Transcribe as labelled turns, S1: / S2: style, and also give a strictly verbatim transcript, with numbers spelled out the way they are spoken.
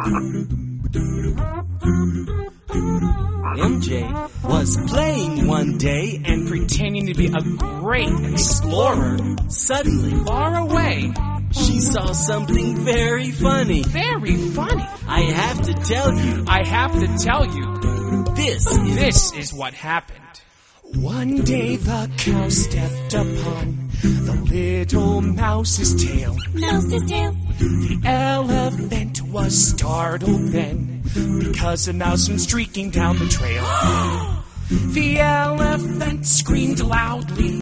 S1: M J was playing one day and
S2: pretending to be a great explorer.
S1: Suddenly,
S2: Far away.
S1: she saw something very funny.
S2: Very funny.
S1: I have to tell you,
S2: I have to tell you,
S1: this is...
S2: this is what happened. One day the cow stepped upon the little mouse's tail.
S3: Mouse's tail.
S2: The elephant was startled then, because a mouse went streaking down the trail. The elephant screamed loudly.